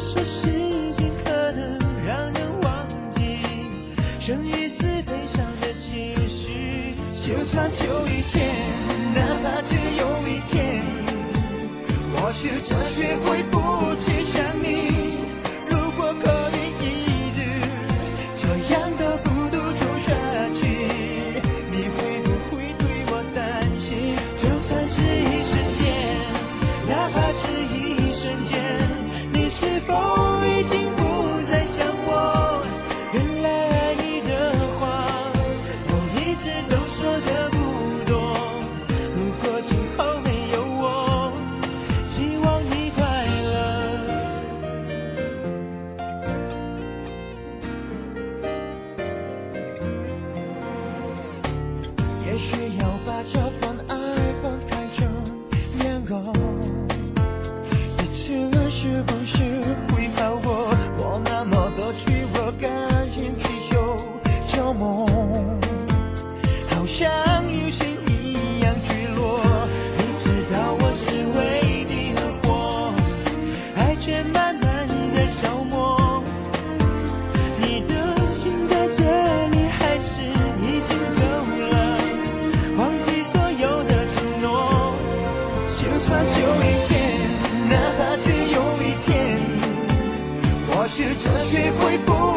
说时间可能让人忘记生与死悲伤的情绪。就算就一天，哪怕只有一天，我试着学会不去想你。如果可以一直这样的孤独走下去，你会不会对我担心？就算是一瞬间，哪怕是一瞬间，你是否已经不再想我？原来爱你的话，我一直都说的不多。如果今后没有我，希望你快乐。也许要把这份爱分开成两个，彼此是不是会好过？我那么多脆弱感情只有旧梦，好像流星一样坠落。你知道我是唯一的火，爱却慢慢在消磨。你的心在这里，还是已经走了，忘记所有的承诺。就算就一天，哪怕只有一天，我试着学会不